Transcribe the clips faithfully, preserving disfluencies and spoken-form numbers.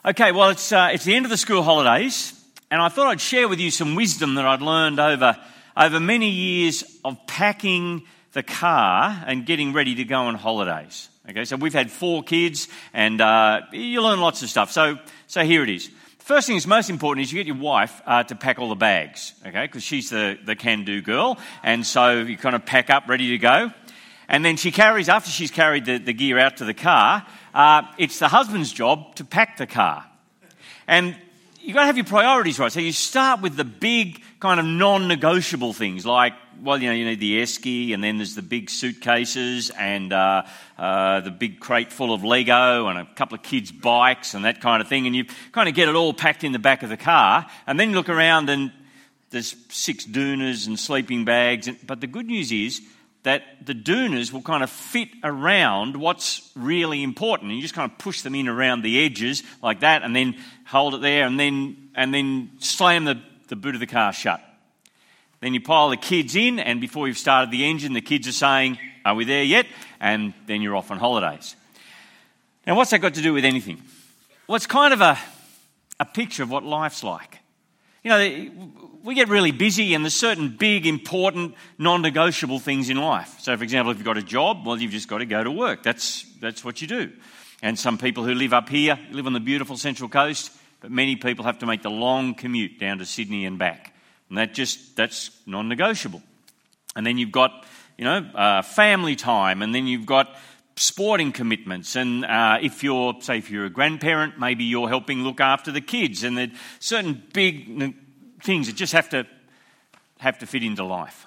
Okay, well, it's uh, it's the end of the school holidays, and I thought I'd share with you some wisdom that I'd learned over over many years of packing the car and getting ready to go on holidays. Okay, so we've had four kids, and uh, you learn lots of stuff. So, so here it is. First thing that's most important is you get your wife uh, to pack all the bags, okay, because she's the, the can-do girl, and so you kind of pack up, ready to go. And then she carries, after she's carried the, the gear out to the car, uh, it's the husband's job to pack the car. And you've got to have your priorities right. So you start with the big kind of non-negotiable things like, well, you know, you need the esky, and then there's the big suitcases and uh, uh, the big crate full of Lego and a couple of kids' bikes and that kind of thing. And you kind of get it all packed in the back of the car. And then you look around and there's six doonas and sleeping bags. But the good news is that the doonas will kind of fit around what's really important. And you just kind of push them in around the edges like that and then hold it there and then and then slam the, the boot of the car shut. Then you pile the kids in, and before you've started the engine, the kids are saying, "Are we there yet?" And then you're off on holidays. Now, what's that got to do with anything? Well, it's kind of a, a picture of what life's like. You know, we get really busy, and there's certain big, important, non-negotiable things in life. So, for example, if you've got a job, well, you've just got to go to work. That's that's what you do. And some people who live up here live on the beautiful Central Coast, but many people have to make the long commute down to Sydney and back. And that just, that's non-negotiable. And then you've got, you know, uh, family time, and then you've got sporting commitments. And uh, if you're, say, if you're a grandparent, maybe you're helping look after the kids. And there's certain big things that just have to have to fit into life.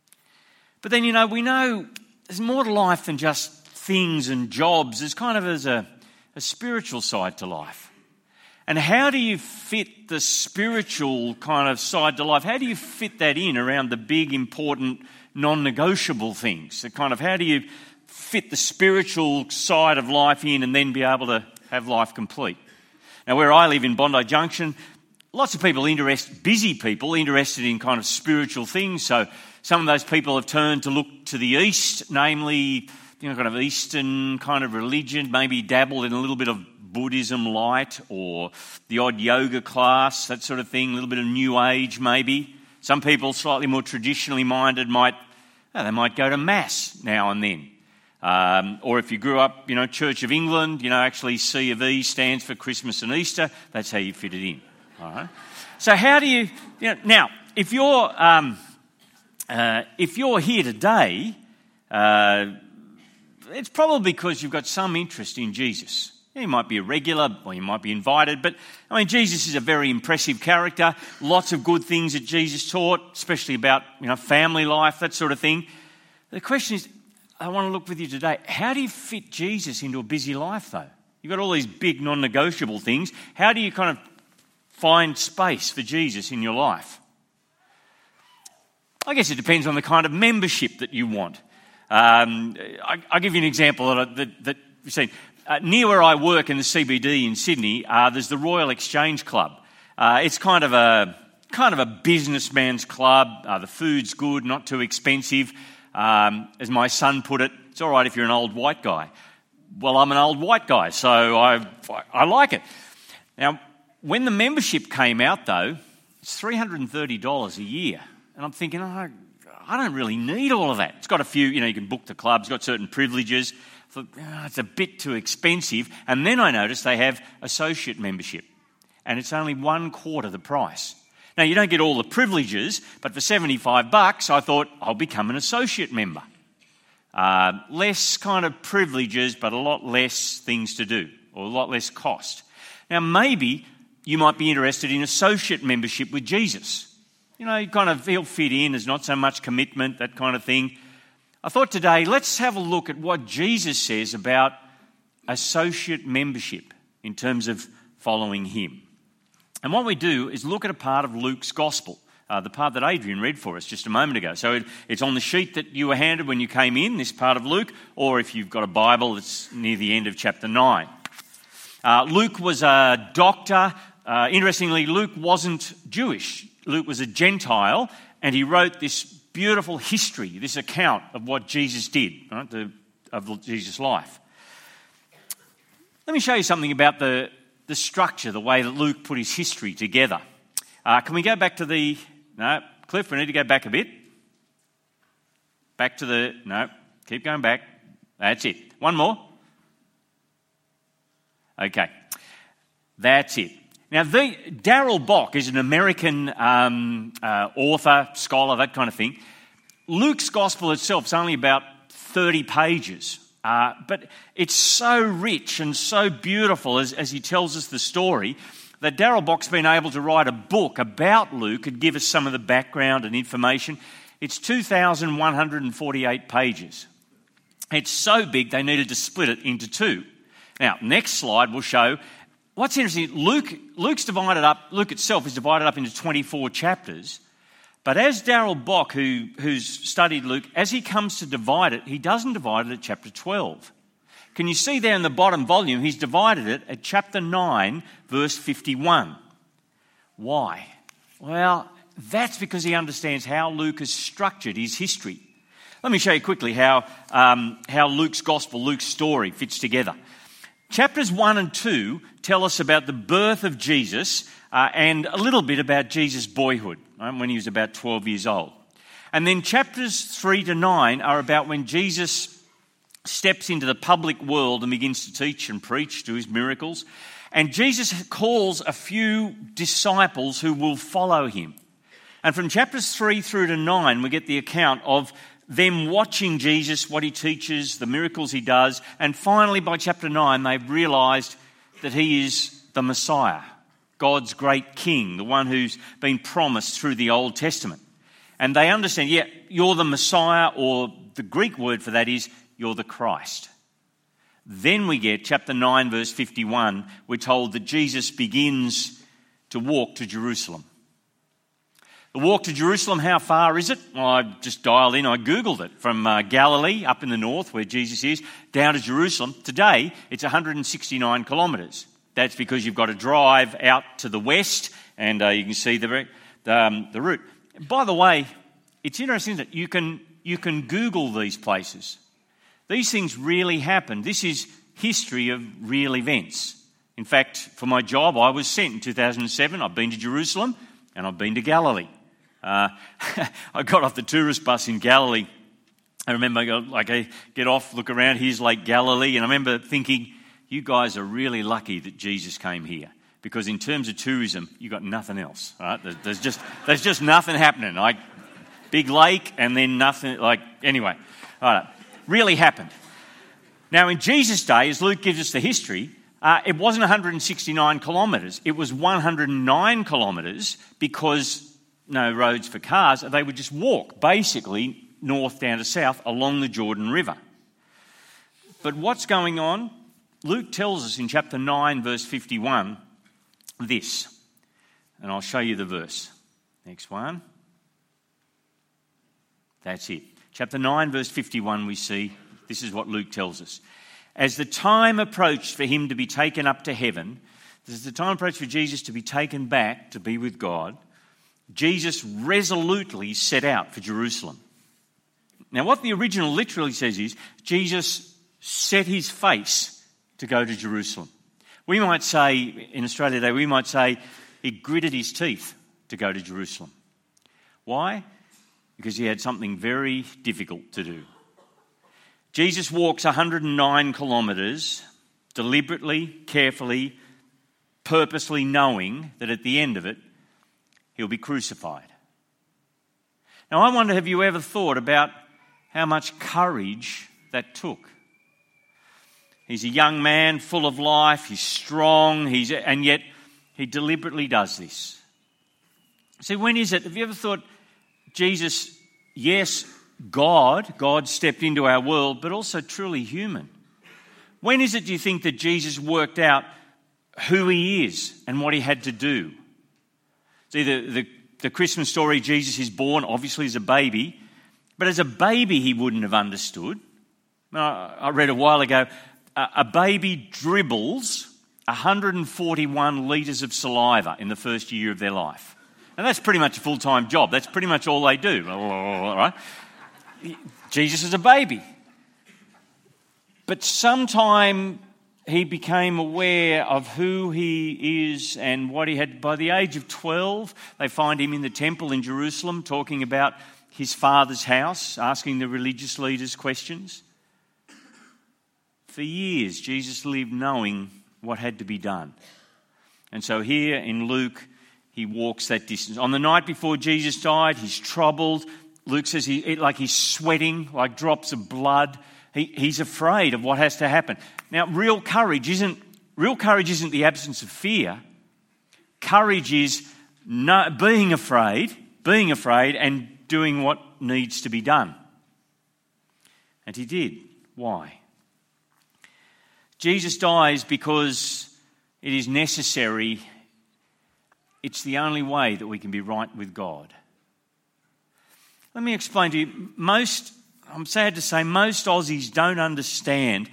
But then, you know, we know there's more to life than just things and jobs. There's kind of as a, a spiritual side to life. And how do you fit the spiritual kind of side to life? How do you fit that in around the big, important, non-negotiable things? So kind of how do you fit the spiritual side of life in and then be able to have life complete? Now, where I live in Bondi Junction, lots of people interest, busy people interested in kind of spiritual things. So some of those people have turned to look to the east, namely, you know, kind of Eastern kind of religion, maybe dabbled in a little bit of Buddhism light or the odd yoga class, that sort of thing, a little bit of New Age maybe. Some people slightly more traditionally minded might, oh, they might go to Mass now and then. Um, or if you grew up, you know, Church of England, you know, actually C of E stands for Christmas and Easter. That's how you fit it in. All right. So how do you, you know, now, if you're, um, uh, if you're here today, uh, it's probably because you've got some interest in Jesus. You might be a regular or you might be invited, but I mean, Jesus is a very impressive character. Lots of good things that Jesus taught, especially about, you know, family life, that sort of thing. The question is, I want to look with you today, how do you fit Jesus into a busy life though? You've got all these big non-negotiable things. How do you kind of find space for Jesus in your life? I guess it depends on the kind of membership that you want. Um, I, I'll give you an example that, that, that you've seen. Uh, near where I work in the C B D in Sydney, uh, there's the Royal Exchange Club. Uh, it's kind of a kind of a businessman's club. Uh, the food's good, not too expensive. Um, as my son put it, it's all right if you're an old white guy. Well, I'm an old white guy, so I I like it. Now, when the membership came out, though, it's three hundred thirty dollars a year, and I'm thinking, oh, I don't really need all of that. It's got a few, you know, you can book the club. It's got certain privileges. Thought, oh, it's a bit too expensive. And then I noticed they have associate membership, and it's only one quarter the price. Now, you don't get all the privileges, but for seventy-five bucks, I thought I'll become an associate member. Uh, less kind of privileges, but a lot less things to do, or a lot less cost. Now, maybe you might be interested in associate membership with Jesus. You know, you kind of, he'll fit in, there's not so much commitment, that kind of thing. I thought today, let's have a look at what Jesus says about associate membership in terms of following him. And what we do is look at a part of Luke's gospel, uh, the part that Adrian read for us just a moment ago. So it, it's on the sheet that you were handed when you came in, this part of Luke, or if you've got a Bible, it's near the end of chapter nine. Uh, Luke was a doctor. Uh, interestingly, Luke wasn't Jewish. Luke was a Gentile, and he wrote this beautiful history, this account of what Jesus did, right, the, of Jesus' life. Let me show you something about the the structure, the way that Luke put his history together. Uh, can we go back to the... No, Cliff, we need to go back a bit. Back to the... No, keep going back. That's it. One more. Okay. That's it. Now, the, Darrell Bock is an American um, uh, author, scholar, that kind of thing. Luke's Gospel itself is only about thirty pages. Uh, but it's so rich and so beautiful as, as he tells us the story that Darrell Bock's been able to write a book about Luke and give us some of the background and information. It's two thousand one hundred forty-eight pages. It's so big they needed to split it into two. Now, next slide will show what's interesting. Luke, Luke's divided up. Luke itself is divided up into twenty-four chapters. But as Darrell Bock, who, who's studied Luke, as he comes to divide it, he doesn't divide it at chapter twelve. Can you see there in the bottom volume, he's divided it at chapter nine, verse fifty-one. Why? Well, that's because he understands how Luke has structured his history. Let me show you quickly how, um, how Luke's gospel, Luke's story fits together. Chapters one and two tell us about the birth of Jesus uh, and a little bit about Jesus' boyhood, right, when he was about twelve years old. And then chapters three to nine are about when Jesus steps into the public world and begins to teach and preach, do his miracles. And Jesus calls a few disciples who will follow him. And from chapters three through to nine, we get the account of them watching Jesus, what he teaches, the miracles he does. And finally, by chapter nine, they've realised that he is the Messiah, God's great king, the one who's been promised through the Old Testament. And they understand, yeah, you're the Messiah, or the Greek word for that is, you're the Christ. Then we get chapter nine, verse fifty-one. We're told that Jesus begins to walk to Jerusalem. The walk to Jerusalem, how far is it? Well, I just dialed in, I Googled it. From uh, Galilee, up in the north, where Jesus is, down to Jerusalem. Today, it's one hundred sixty-nine kilometres. That's because you've got to drive out to the west, and uh, you can see the, the, um, the route. By the way, it's interesting that you can, you can Google these places. These things really happened. This is history of real events. In fact, for my job, I was sent in two thousand seven. I've been to Jerusalem and I've been to Galilee. Uh, I got off the tourist bus in Galilee. I remember I got, like I get off, look around, here's Lake Galilee, and I remember thinking, you guys are really lucky that Jesus came here, because in terms of tourism, you got nothing else. Right? There's just there's just nothing happening. Like big lake and then nothing. Like anyway, all right. Really happened. Now, in Jesus' day, as Luke gives us the history, uh, it wasn't one hundred sixty-nine kilometres. It was one hundred nine kilometres because no roads for cars. They would just walk, basically, north down to south along the Jordan River. But what's going on? Luke tells us in chapter nine, verse fifty-one, this. And I'll show you the verse. Next one. That's it. Chapter nine, verse fifty-one, we see, this is what Luke tells us. As the time approached for him to be taken up to heaven, as the time approached for Jesus to be taken back to be with God, Jesus resolutely set out for Jerusalem. Now, what the original literally says is, Jesus set his face to go to Jerusalem. We might say, in Australia today, we might say he gritted his teeth to go to Jerusalem. Why? Because he had something very difficult to do. Jesus walks one hundred nine kilometres, deliberately, carefully, purposely knowing that at the end of it, he'll be crucified. Now, I wonder, have you ever thought about how much courage that took? He's a young man, full of life, he's strong, he's, and yet he deliberately does this. See, when is it? Have you ever thought, Jesus, yes, God, God stepped into our world, but also truly human. When is it, do you think, that Jesus worked out who he is and what he had to do? See, the, the, the Christmas story, Jesus is born, obviously as a baby, but as a baby he wouldn't have understood. I, I read a while ago, a, a baby dribbles one hundred forty-one litres of saliva in the first year of their life. And that's pretty much a full-time job. That's pretty much all they do. All right? Jesus is a baby. But sometime he became aware of who he is and what he had. By the age of twelve, they find him in the temple in Jerusalem talking about his father's house, asking the religious leaders questions. For years, Jesus lived knowing what had to be done. And so here in Luke, he walks that distance. On the night before Jesus died, he's troubled. Luke says he, like he's sweating, like drops of blood. He, he's afraid of what has to happen. Now, real courage isn't real courage isn't the absence of fear. Courage is no, being afraid, being afraid, and doing what needs to be done. And he did. Why? Jesus dies because it is necessary. It's the only way that we can be right with God. Let me explain to you. Most, I'm sad to say, most Aussies don't understand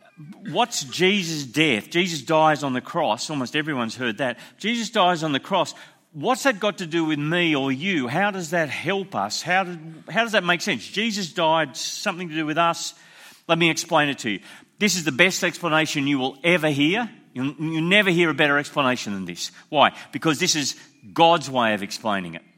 what's Jesus' death. Jesus dies on the cross. Almost everyone's heard that. Jesus dies on the cross. What's that got to do with me or you? How does that help us? How, did, how does that make sense? Jesus died, something to do with us. Let me explain it to you. This is the best explanation you will ever hear. You'll, you'll never hear a better explanation than this. Why? Because this is God's way of explaining it.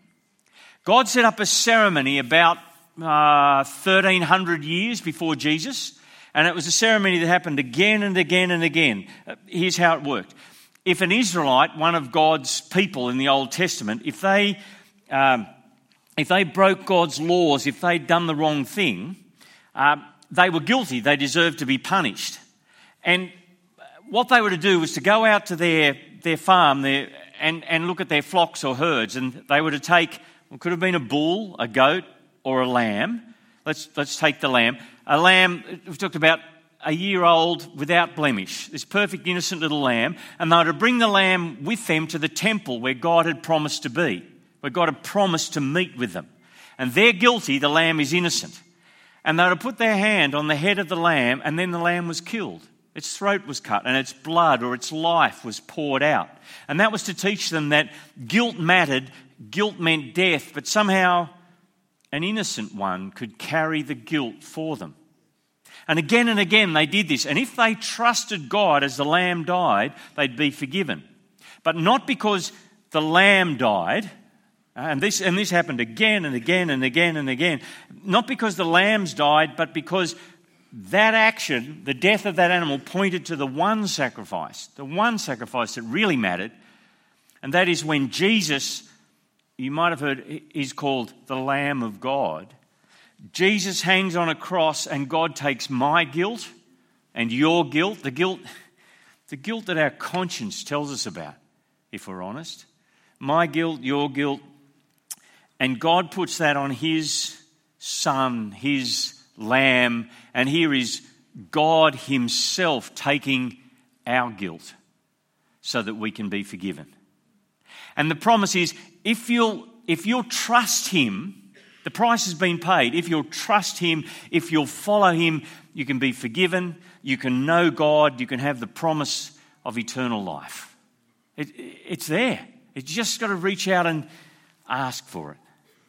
God set up a ceremony about uh, thirteen hundred years before Jesus, and it was a ceremony that happened again and again and again. Uh, here's how it worked. If an Israelite, one of God's people in the Old Testament, if they um, if they broke God's laws, if they'd done the wrong thing, uh, they were guilty. They deserved to be punished. And what they were to do was to go out to their, their farm their, and, and look at their flocks or herds, and they were to take, it could have been a bull, a goat, or a lamb. Let's, let's take the lamb. A lamb, we've talked about a year old without blemish, this perfect innocent little lamb, and they were to bring the lamb with them to the temple where God had promised to be, where God had promised to meet with them. And they're guilty, the lamb is innocent. And they were to put their hand on the head of the lamb, and then the lamb was killed. Its throat was cut, and its blood or its life was poured out. And that was to teach them that guilt mattered, guilt meant death, but somehow an innocent one could carry the guilt for them. And again and again they did this. And if they trusted God as the lamb died, they'd be forgiven. But not because the lamb died, and this, and this happened again and again and again and again, not because the lambs died, but because that action, the death of that animal, pointed to the one sacrifice, the one sacrifice that really mattered, and that is when Jesus, you might have heard, is called the Lamb of God. Jesus hangs on a cross and God takes my guilt and your guilt, the guilt, the guilt that our conscience tells us about, if we're honest. My guilt, your guilt, and God puts that on his son, his lamb, and here is God himself taking our guilt so that we can be forgiven. And the promise is, if you'll, if you'll trust him, the price has been paid. If you'll trust him, if you'll follow him, you can be forgiven, you can know God, you can have the promise of eternal life. It, it's there. It's just got to reach out and ask for it.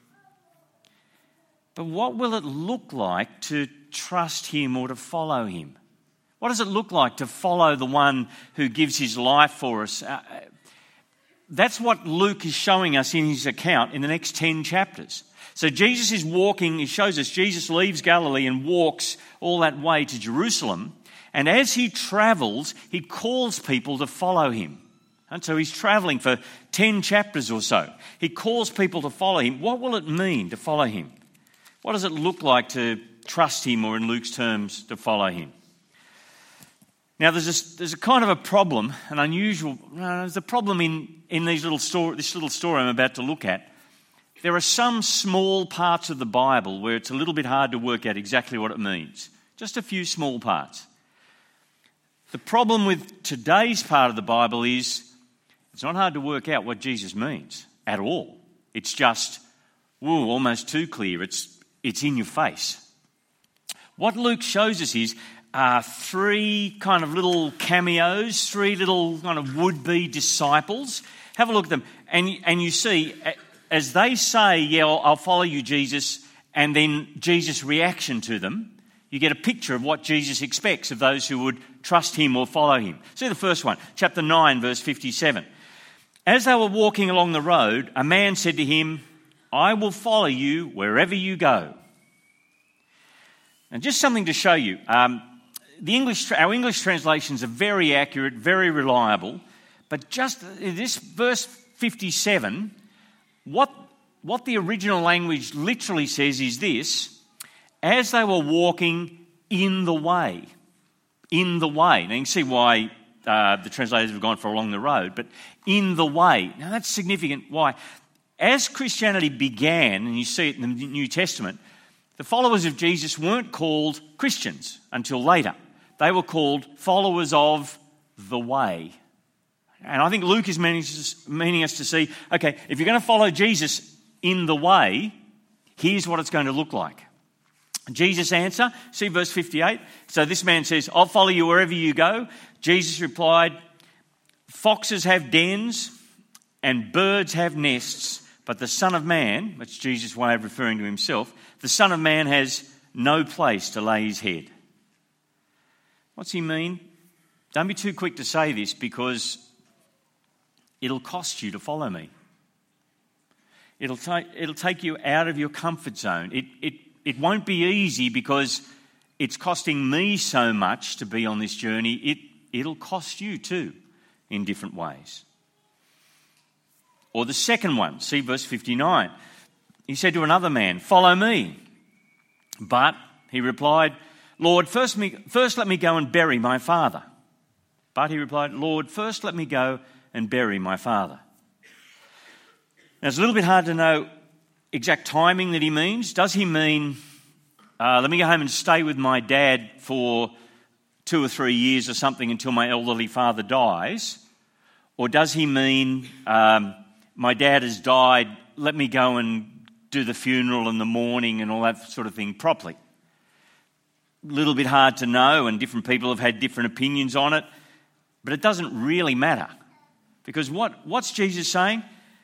But what will it look like to trust him or to follow him? What does it look like to follow the one who gives his life for us? Uh, that's what Luke is showing us in his account in the next ten chapters. So Jesus is walking, he shows us Jesus leaves Galilee and walks all that way to Jerusalem. And as he travels, he calls people to follow him. And so he's travelling for ten chapters or so. He calls people to follow him. What will it mean to follow him? What does it look like to trust him, or in Luke's terms, to follow him? Now, there's a, there's a kind of a problem, an unusual, no, there's a problem in, in these little story, this little story I'm about to look at. There are some small parts of the Bible where it's a little bit hard to work out exactly what it means. Just a few small parts. The problem with today's part of the Bible is it's not hard to work out what Jesus means at all. It's just, whoa, almost too clear. It's It's in your face. What Luke shows us is uh, three kind of little cameos, three little kind of would-be disciples. Have a look at them. And, and you see, as they say, yeah, I'll, I'll follow you, Jesus, and then Jesus' reaction to them, you get a picture of what Jesus expects of those who would trust him or follow him. See the first one, chapter nine, verse fifty-seven. As they were walking along the road, a man said to him, I will follow you wherever you go. And just something to show you. Um, the English, our English translations are very accurate, very reliable. But just this verse fifty-seven, what, what the original language literally says is this: as they were walking in the way. In the way. Now you can see why uh, the translators have gone for along the road, but in the way. Now that's significant. Why? As Christianity began, and you see it in the New Testament, the followers of Jesus weren't called Christians until later. They were called followers of the way. And I think Luke is meaning us to see, okay, if you're going to follow Jesus in the way, here's what it's going to look like. Jesus' answer, see verse fifty-eight. So this man says, I'll follow you wherever you go. Jesus replied, foxes have dens and birds have nests, but the Son of Man, that's Jesus' way of referring to himself, the Son of Man has no place to lay his head. What's he mean? Don't be too quick to say this, because it'll cost you to follow me. It'll take it'll take you out of your comfort zone. It it it won't be easy, because it's costing me so much to be on this journey. It it'll cost you too, in different ways. Or the second one, see verse fifty-nine. He said to another man, follow me. But he replied, Lord, first me first let me go and bury my father. But he replied, Lord, first let me go and bury my father. Now, it's a little bit hard to know exact timing that he means. Does he mean, uh, let me go home and stay with my dad for two or three years or something until my elderly father dies? Or does he mean, um, my dad has died, let me go and do the funeral and the mourning and all that sort of thing properly? A little bit hard to know, and different people have had different opinions on it. But it doesn't really matter. Because what, what's Jesus saying?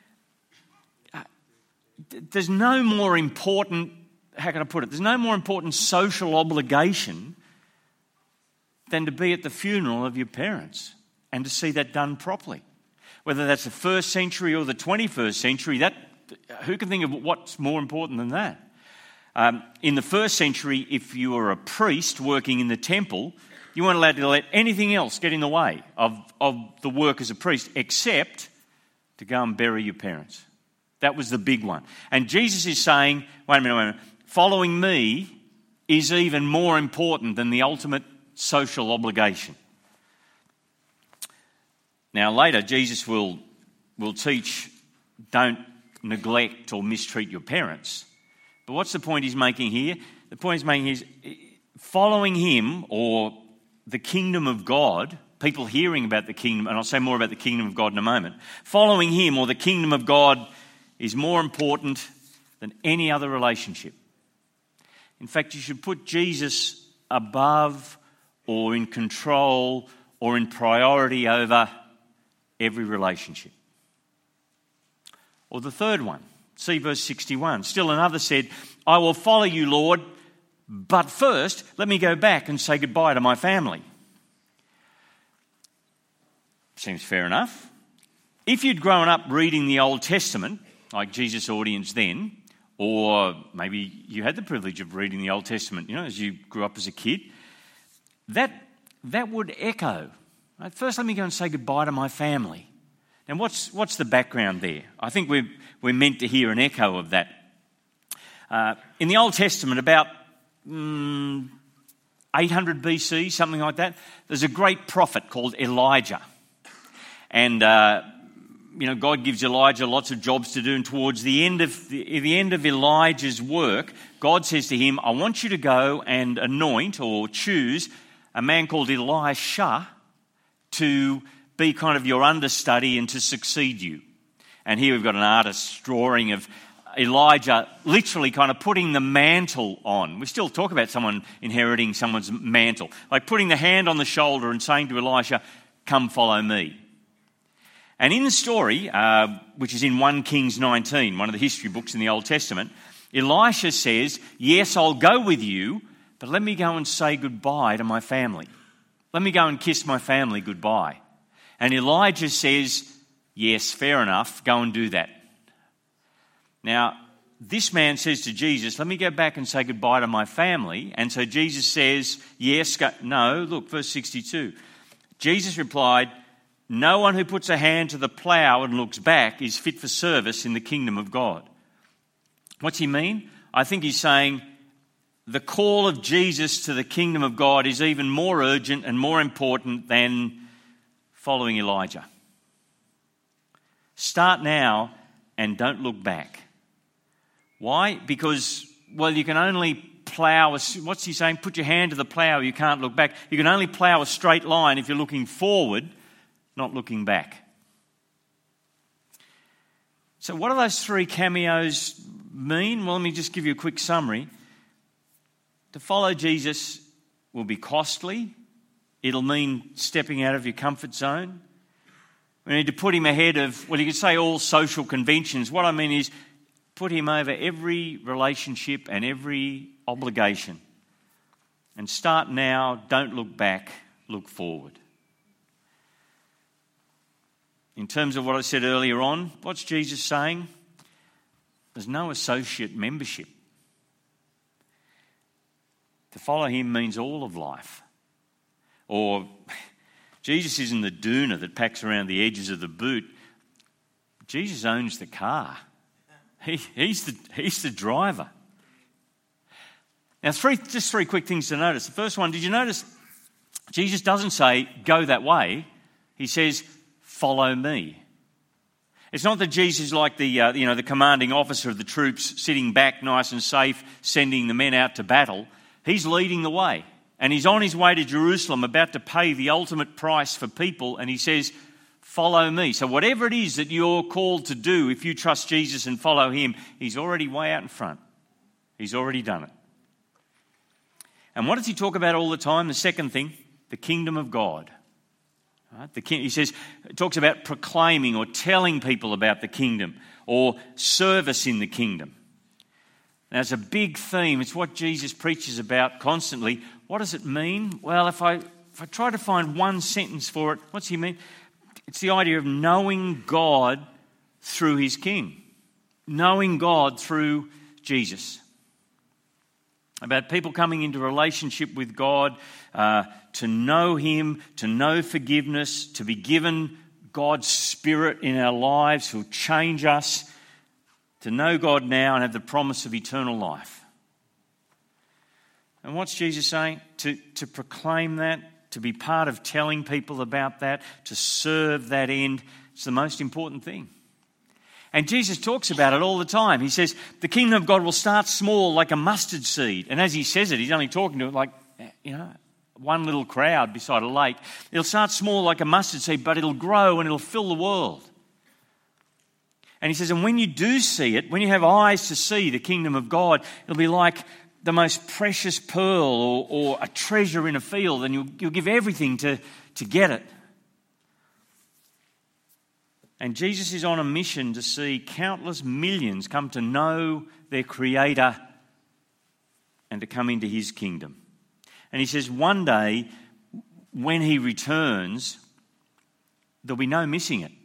There's no more important, how can I put it? There's no more important social obligation than to be at the funeral of your parents and to see that done properly. Whether that's the first century or the twenty-first century, that who can think of what's more important than that? Um, in the first century, if you were a priest working in the temple, you weren't allowed to let anything else get in the way of, of the work as a priest, except to go and bury your parents. That was the big one. And Jesus is saying, wait a minute, wait a minute, following me is even more important than the ultimate social obligation. Now later, Jesus will, will teach, don't neglect or mistreat your parents. But what's the point he's making here? The point he's making is following him, or the kingdom of God, people hearing about the kingdom, and I'll say more about the kingdom of God in a moment, following him or the kingdom of God is more important than any other relationship. In fact, you should put Jesus above or in control or in priority over every relationship. Or the third one, see verse sixty-one. Still another said, I will follow you, Lord, but first let me go back and say goodbye to my family. Seems fair enough. If you'd grown up reading the Old Testament, like Jesus' audience then, or maybe you had the privilege of reading the Old Testament, you know, as you grew up as a kid, that that would echo. Right? First, let me go and say goodbye to my family. And what's what's the background there? I think we're we're meant to hear an echo of that. Uh, in the Old Testament, about mm, eight hundred B C, something like that, there's a great prophet called Elijah, and uh, you know, God gives Elijah lots of jobs to do, and towards the end of the, the end of Elijah's work, God says to him, I want you to go and anoint or choose a man called Elisha to be kind of your understudy and to succeed you. And here we've got an artist's drawing of Elijah literally kind of putting the mantle on. We still talk about someone inheriting someone's mantle, like putting the hand on the shoulder and saying to Elisha, come follow me. And in the story, uh, which is in First Kings nineteen, one of the history books in the Old Testament, Elisha says, yes, I'll go with you, but let me go and say goodbye to my family. let me go and kiss my family goodbye. And Elijah says, yes, fair enough, go and do that. Now, this man says to Jesus, let me go back and say goodbye to my family. And so Jesus says, yes, go. No, look, verse sixty-two. Jesus replied, no one who puts a hand to the plough and looks back is fit for service in the kingdom of God. What's he mean? I think he's saying the call of Jesus to the kingdom of God is even more urgent and more important than following Elijah. Start now and don't look back. Why? Because, well, you can only plough, a, what's he saying? Put your hand to the plough, you can't look back. You can only plough a straight line if you're looking forward, not looking back. So what do those three cameos mean? Well, let me just give you a quick summary. To follow Jesus will be costly. It'll mean stepping out of your comfort zone. We need to put him ahead of, well, you could say all social conventions. What I mean is put him over every relationship and every obligation. And start now, don't look back, look forward. In terms of what I said earlier on, what's Jesus saying? There's no associate membership. To follow him means all of life. Or Jesus isn't the doona that packs around the edges of the boot. Jesus owns the car. He, he's the he's the driver. Now, three just three quick things to notice. The first one, did you notice Jesus doesn't say, go that way. He says, follow me. It's not that Jesus is like the, uh, you know, the commanding officer of the troops sitting back nice and safe, sending the men out to battle. He's leading the way. And he's on his way to Jerusalem, about to pay the ultimate price for people. And he says, follow me. So whatever it is that you're called to do, if you trust Jesus and follow him, he's already way out in front. He's already done it. And what does he talk about all the time? The second thing, the kingdom of God. Right? The king, he says, it talks about proclaiming or telling people about the kingdom or service in the kingdom. Now, it's a big theme. It's what Jesus preaches about constantly. What does it mean? Well, if I if I try to find one sentence for it, what's he mean? It's the idea of knowing God through his King. Knowing God through Jesus. About people coming into relationship with God, uh, to know him, to know forgiveness, to be given God's Spirit in our lives who'll change us, to know God now and have the promise of eternal life. And what's Jesus saying? To, to proclaim that, to be part of telling people about that, to serve that end. It's the most important thing. And Jesus talks about it all the time. He says, the kingdom of God will start small like a mustard seed. And as he says it, he's only talking to it like, you know, one little crowd beside a lake. It'll start small like a mustard seed, but it'll grow and it'll fill the world. And he says, and when you do see it, when you have eyes to see the kingdom of God, it'll be like the most precious pearl or, or a treasure in a field, and you'll, you'll give everything to, to get it. And Jesus is on a mission to see countless millions come to know their Creator and to come into his kingdom. And he says one day, when he returns, there'll be no missing it.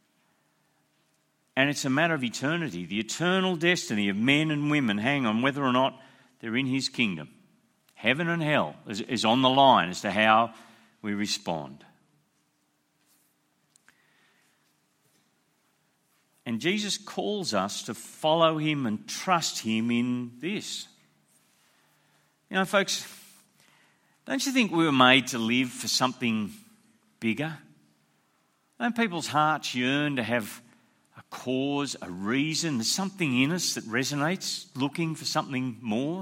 And it's a matter of eternity. The eternal destiny of men and women hang on whether or not they're in his kingdom. Heaven and hell is, is on the line as to how we respond. And Jesus calls us to follow him and trust him in this. You know, folks, don't you think we were made to live for something bigger? Don't people's hearts yearn to have a cause, a reason? There's something in us that resonates, looking for something more.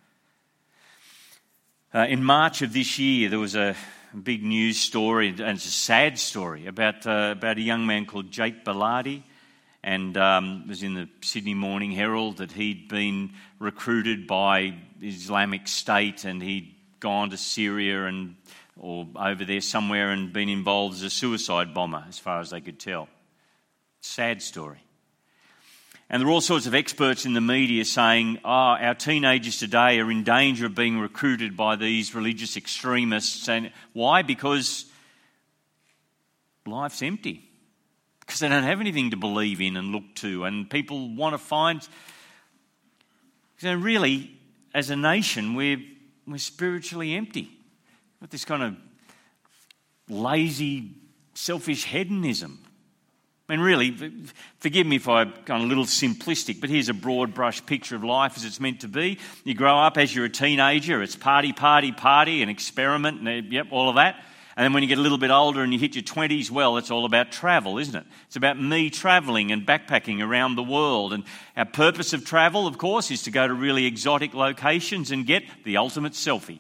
Uh, in March of this year, there was a big news story, and it's a sad story, about, uh, about a young man called Jake Bellardi. And um, it was in the Sydney Morning Herald that he'd been recruited by Islamic State, and he'd gone to Syria and or over there somewhere and been involved as a suicide bomber, as far as they could tell. Sad story. And there are all sorts of experts in the media saying, oh, our teenagers today are in danger of being recruited by these religious extremists. And why? Because life's empty. Because they don't have anything to believe in and look to. And people want to find... So really, as a nation, we're, we're spiritually empty. With this kind of lazy, selfish hedonism. And really, forgive me if I'm kind of a little simplistic, but here's a broad brush picture of life as it's meant to be. You grow up as you're a teenager, it's party, party, party, and experiment, and yep, all of that. And then when you get a little bit older and you hit your twenties, well, it's all about travel, isn't it? It's about me travelling and backpacking around the world. And our purpose of travel, of course, is to go to really exotic locations and get the ultimate selfie.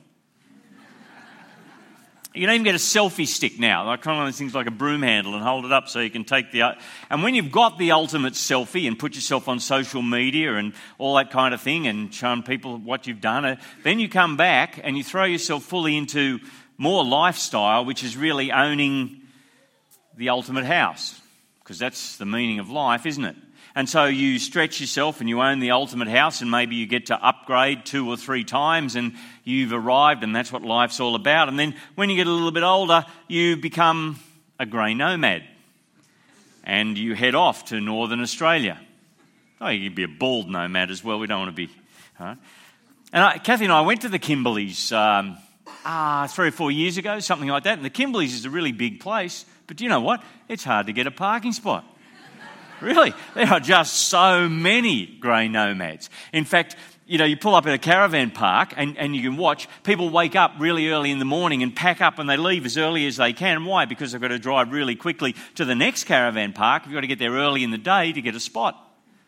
You can even get a selfie stick now, like kind of those things like a broom handle, and hold it up so you can take the... And when you've got the ultimate selfie and put yourself on social media and all that kind of thing and shown people what you've done, then you come back and you throw yourself fully into more lifestyle, which is really owning the ultimate house, because that's the meaning of life, isn't it? And so you stretch yourself and you own the ultimate house, and maybe you get to upgrade two or three times and you've arrived, and that's what life's all about. And then when you get a little bit older, you become a grey nomad and you head off to northern Australia. Oh, you could be a bald nomad as well. We don't want to be... Huh? And I, Kathy and I went to the Kimberleys um, ah, three or four years ago, something like that. And the Kimberleys is a really big place. But you know what? It's hard to get a parking spot. Really, there are just so many grey nomads. In fact, you know, you pull up at a caravan park and, and you can watch people wake up really early in the morning and pack up, and they leave as early as they can. Why? Because they've got to drive really quickly to the next caravan park. You've got to get there early in the day to get a spot.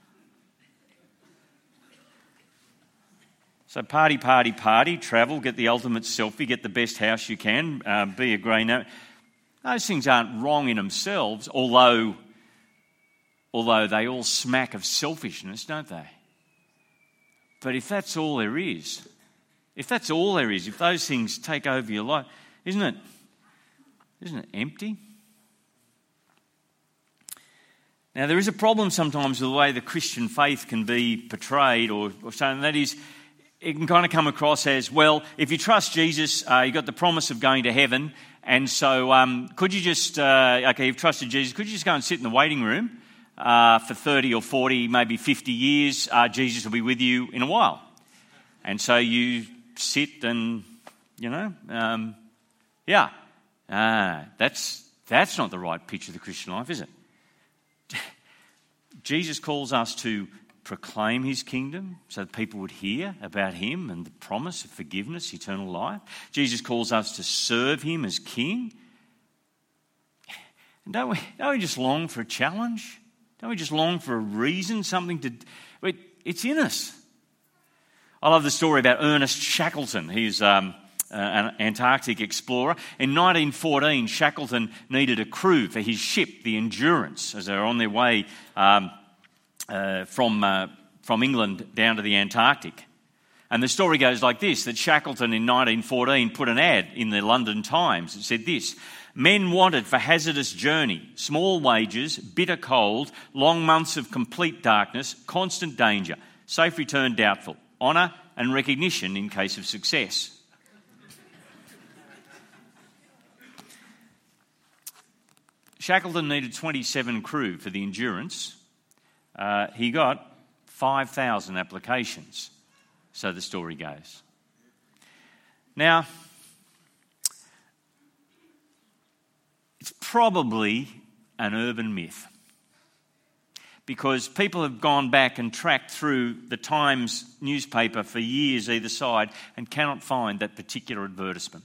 So party, party, party, travel, get the ultimate selfie, get the best house you can, uh, be a grey nomad. Those things aren't wrong in themselves, although... Although they all smack of selfishness, don't they? But if that's all there is, if that's all there is, if those things take over your life, isn't it, isn't it empty? Now, there is a problem sometimes with the way the Christian faith can be portrayed, or, or something. That is, it can kind of come across as, well, if you trust Jesus, uh, you've got the promise of going to heaven, and so um, could you just, uh, okay, you've trusted Jesus, could you just go and sit in the waiting room? Uh, for thirty or forty, maybe fifty years, uh, Jesus will be with you in a while. And so you sit and, you know, um, yeah, uh, that's that's not the right picture of the Christian life, is it? Jesus calls us to proclaim his kingdom so that people would hear about him and the promise of forgiveness, eternal life. Jesus calls us to serve him as king. And don't we, don't we just long for a challenge? Don't we just long for a reason, something to... It, it's in us. I love the story about Ernest Shackleton. He's um, an Antarctic explorer. In nineteen fourteen, Shackleton needed a crew for his ship, the Endurance, as they were on their way um, uh, from, uh, from England down to the Antarctic. And the story goes like this, that Shackleton in nineteen fourteen put an ad in the London Times. It said this: men wanted for hazardous journey, small wages, bitter cold, long months of complete darkness, constant danger, safe return doubtful, honour and recognition in case of success. Shackleton needed twenty-seven crew for the Endurance. Uh, he got five thousand applications, so the story goes. Now, it's probably an urban myth, because people have gone back and tracked through the Times newspaper for years either side and cannot find that particular advertisement.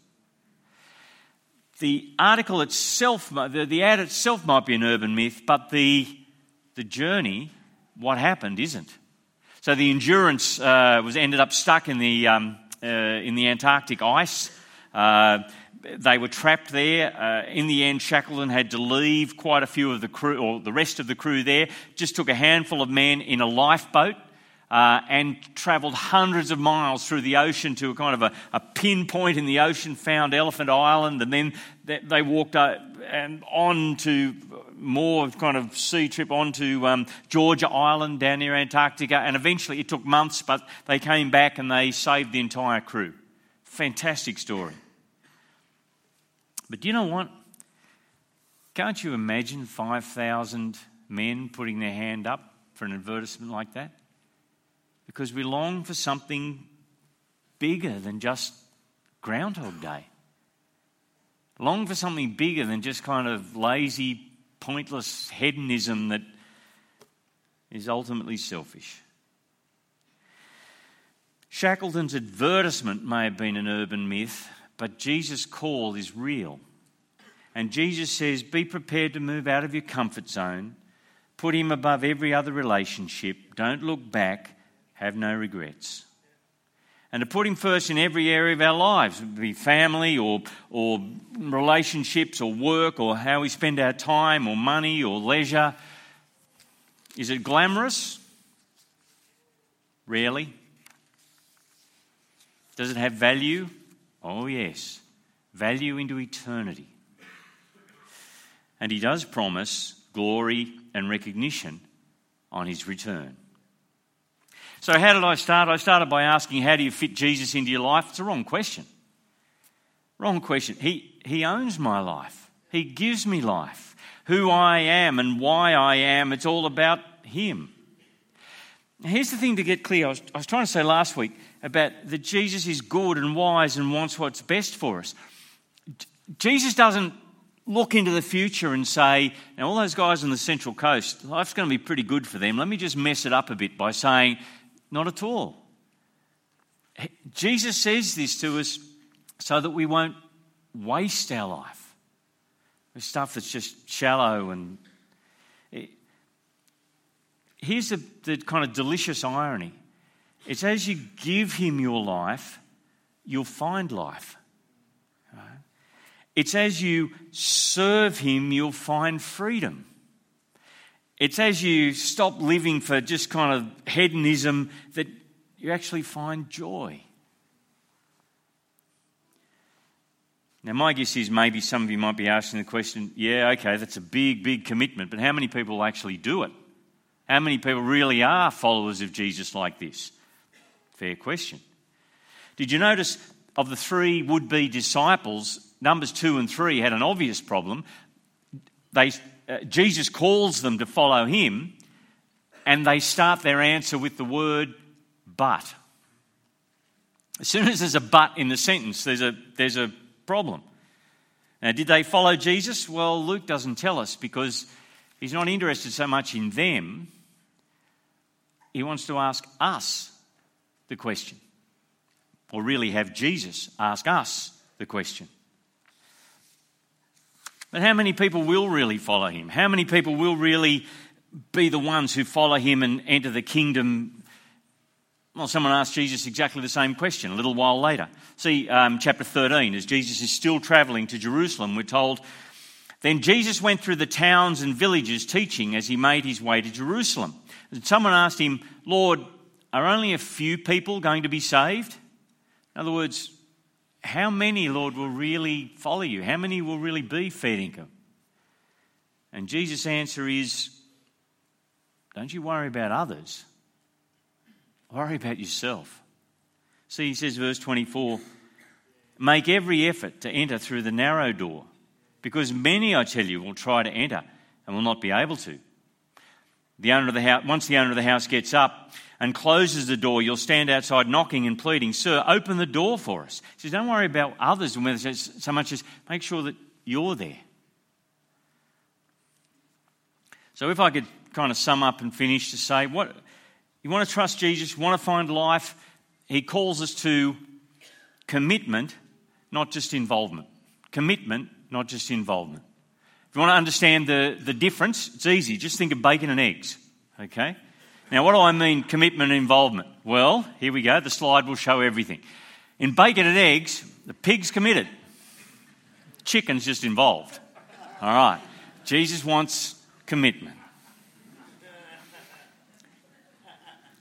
The article itself, the, the ad itself might be an urban myth, but the, the journey, what happened, isn't. So the Endurance uh, was ended up stuck in the, um, uh, in the Antarctic ice. Uh, They were trapped there. Uh, in the end, Shackleton had to leave quite a few of the crew, or the rest of the crew there. Just took a handful of men in a lifeboat uh, and travelled hundreds of miles through the ocean to a kind of a, a pinpoint in the ocean, found Elephant Island, and then they, they walked uh, and on to more kind of sea trip onto um, Georgia Island down near Antarctica, and eventually it took months, but they came back and they saved the entire crew. Fantastic story. But do you know what? Can't you imagine five thousand men putting their hand up for an advertisement like that? Because we long for something bigger than just Groundhog Day. Long for something bigger than just kind of lazy, pointless hedonism that is ultimately selfish. Shackleton's advertisement may have been an urban myth, but Jesus' call is real. And Jesus says, be prepared to move out of your comfort zone, put him above every other relationship, don't look back, have no regrets. And to put him first in every area of our lives, it would be family or, or relationships or work or how we spend our time or money or leisure. Is it glamorous? Rarely. Does it have value? Oh yes, value into eternity. And he does promise glory and recognition on his return. So how did I start? I started by asking, how do you fit Jesus into your life? It's a wrong question. Wrong question. He, he owns my life. He gives me life. Who I am and why I am, it's all about him. Here's the thing to get clear. I was, I was trying to say last week about that Jesus is good and wise and wants what's best for us. Jesus doesn't look into the future and say, now all those guys on the Central Coast, life's going to be pretty good for them. Let me just mess it up a bit by saying, not at all. Jesus says this to us so that we won't waste our life with stuff that's just shallow. And here's the, the kind of delicious irony. It's as you give him your life, you'll find life. It's as you serve him, you'll find freedom. It's as you stop living for just kind of hedonism that you actually find joy. Now, my guess is maybe some of you might be asking the question, yeah, okay, that's a big, big commitment, but how many people actually do it? How many people really are followers of Jesus like this? Fair question. Did you notice of the three would-be disciples, Numbers two and three had an obvious problem. They, uh, Jesus calls them to follow him, and they start their answer with the word but. As soon as there's a but in the sentence, there's a, there's a problem. Now, did they follow Jesus? Well, Luke doesn't tell us because he's not interested so much in them. He wants to ask us the question, or really have Jesus ask us the question. But how many people will really follow him? How many people will really be the ones who follow him and enter the kingdom? Well, someone asked Jesus exactly the same question a little while later. See, um, chapter thirteen, as Jesus is still travelling to Jerusalem, we're told, then Jesus went through the towns and villages teaching as he made his way to Jerusalem. And someone asked him, Lord, are only a few people going to be saved? In other words, how many, Lord, will really follow you? How many will really be fair income? And Jesus' answer is, don't you worry about others. Worry about yourself. See, he says, verse twenty-four, make every effort to enter through the narrow door, because many, I tell you, will try to enter and will not be able to. The owner of the house, once the owner of the house gets up and closes the door, you'll stand outside knocking and pleading, sir, open the door for us. He says, don't worry about others so much as make sure that you're there. So if I could kind of sum up and finish to say, what you want to trust Jesus, you want to find life, he calls us to commitment, not just involvement. Commitment, not just involvement. If you want to understand the, the difference, it's easy. Just think of bacon and eggs, okay? Now, what do I mean commitment and involvement? Well, here we go. The slide will show everything. In bacon and eggs, the pig's committed. Chicken's just involved. All right. Jesus wants commitment.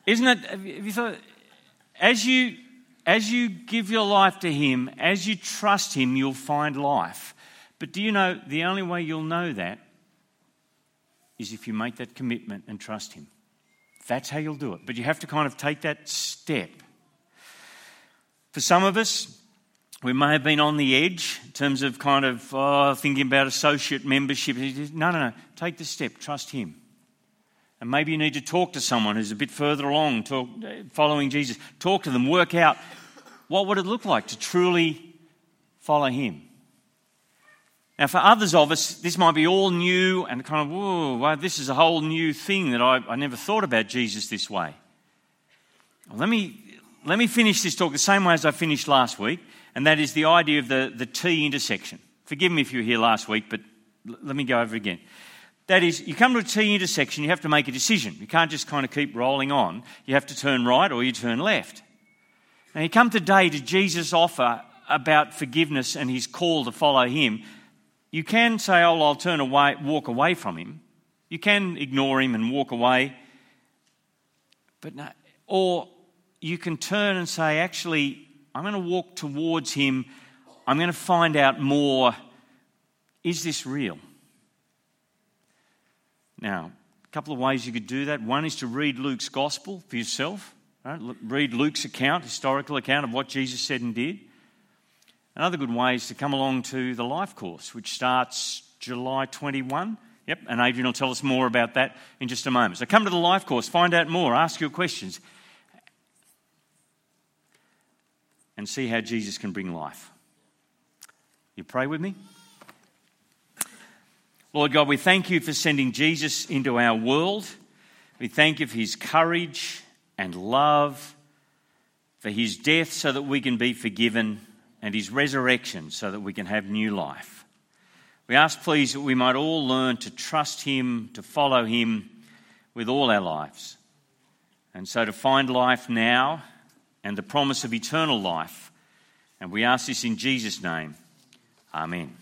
Isn't it? Have you thought, as you as you give your life to Him, as you trust Him, you'll find life. But do you know the only way you'll know that is if you make that commitment and trust Him. That's how you'll do it. But you have to kind of take that step. For some of us, we may have been on the edge in terms of kind of oh, thinking about associate membership. No, no, no. Take the step. Trust Him. And maybe you need to talk to someone who's a bit further along, talk, following Jesus. Talk to them. Work out what would it look like to truly follow Him. Now, for others of us, this might be all new and kind of, whoa, wow, this is a whole new thing that I, I never thought about Jesus this way. Well, let me let me finish this talk the same way as I finished last week, and that is the idea of the, the T intersection. Forgive me if you were here last week, but l- let me go over again. That is, you come to a T intersection, you have to make a decision. You can't just kind of keep rolling on. You have to turn right or you turn left. Now, you come today to Jesus' offer about forgiveness and His call to follow Him. You can say, oh, well, I'll turn away, walk away from Him. You can ignore Him and walk away. But no, or you can turn and say, actually, I'm going to walk towards Him. I'm going to find out more. Is this real? Now, a couple of ways you could do that. One is to read Luke's gospel for yourself. Right? Read Luke's account, historical account of what Jesus said and did. Another good way is to come along to the Life Course, which starts July twenty-first. Yep, and Adrian will tell us more about that in just a moment. So come to the Life Course, find out more, ask your questions, and see how Jesus can bring life. You pray with me? Lord God, we thank You for sending Jesus into our world. We thank You for His courage and love, for His death so that we can be forgiven, and His resurrection so that we can have new life. We ask, please, that we might all learn to trust Him, to follow Him with all our lives. And so to find life now and the promise of eternal life. And we ask this in Jesus' name. Amen.